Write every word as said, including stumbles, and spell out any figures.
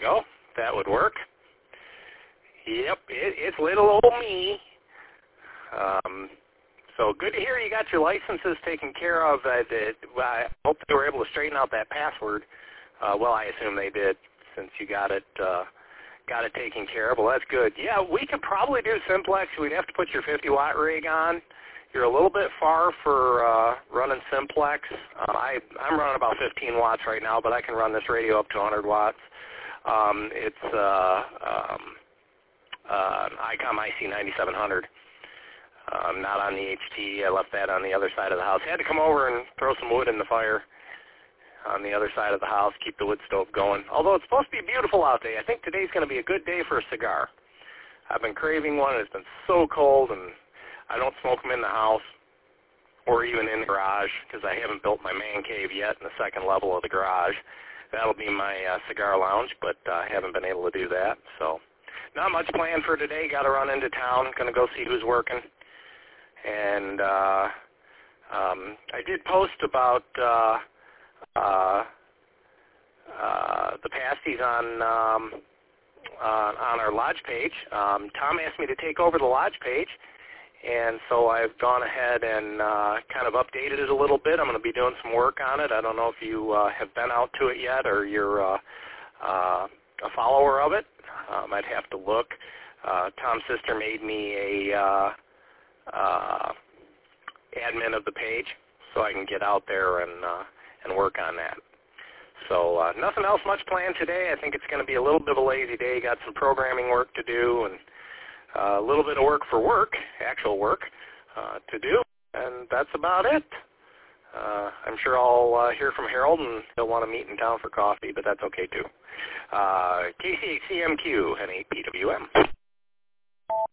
go. That would work. Yep, it, it's little old me. Um, so good to hear you got your licenses taken care of. Uh, that, I hope they were able to straighten out that password. Uh, well, I assume they did since you got it uh, got it taken care of. Well, that's good. Yeah, we could probably do simplex. We'd have to put your fifty watt rig on. You're a little bit far for uh, running simplex. Uh, I, I'm running about fifteen watts right now, but I can run this radio up to one hundred watts. Um, it's uh, um, uh, ICOM I C ninety-seven hundred. Um, not on the H T. I left that on the other side of the house. Had to come over and throw some wood in the fire on the other side of the house, keep the wood stove going. Although it's supposed to be beautiful out there. I think today's going to be a good day for a cigar. I've been craving one. It's been so cold, and I don't smoke them in the house or even in the garage because I haven't built my man cave yet in the second level of the garage. That'll be my uh, cigar lounge, but uh, I haven't been able to do that. So not much planned for today. Got to run into town. Going to go see who's working. And uh, um, I did post about uh, uh, uh, the pasties on um, uh, on our lodge page. Um, Tom asked me to take over the lodge page, and so I've gone ahead and uh, kind of updated it a little bit. I'm going to be doing some work on it. I don't know if you uh, have been out to it yet or you're uh, uh, a follower of it. Um, I'd have to look. Uh, Tom's sister made me a uh, uh, admin of the page so I can get out there and uh, and work on that. So uh, nothing else much planned today. I think it's going to be a little bit of a lazy day. Got some programming work to do and uh, a little bit of work for work, actual work, uh, to do, and that's about it. Uh, I'm sure I'll uh, hear from Harold, and he'll want to meet in town for coffee, but that's okay too. Uh, K C H C M Q and eight P W M.